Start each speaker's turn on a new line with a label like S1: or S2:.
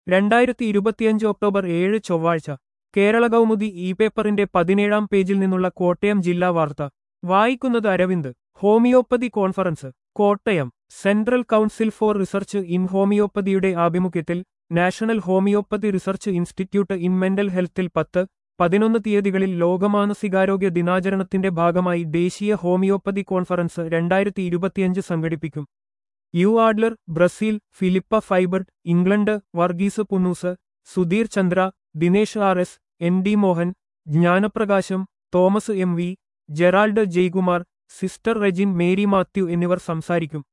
S1: 2025 October 7 ചൊവ്വാഴ്ച കേരള കൗമുദി പേപ്പറിന്റെ 17-ാം പേജിൽ നിന്നുള്ള കോട്ടയം ജില്ലാ വാർത്ത വായിക്കുന്നത് Aravind. Homoeopathy conference Kottayam. Central Council for Research in ഹോമിയോപ്പതിയുടെ ആഭിമുഖ്യത്തിൽ National Homoeopathy Research Institute in Mental ഹെൽത്തിൽ 10-11 തീയതികളിൽ ലോകമാനസികാരോഗ്യ ദിനാചരണത്തിന്റെ ഭാഗമായി ദേശീയ ഹോമിയോപ്പതി കോൺഫറൻസ് 2025 സംഘടിപ്പിക്കും. U Adler, Brazil, Philippa Fibert, England, Varghese Punnoose, Sudheer Chandra, Dinesh R S, N D Mohan, Gnanaprakasam, Thomas M V, Gerald Jaikumar, sister Regin Mary Mathew എന്നിവർ സംസാരിക്കും.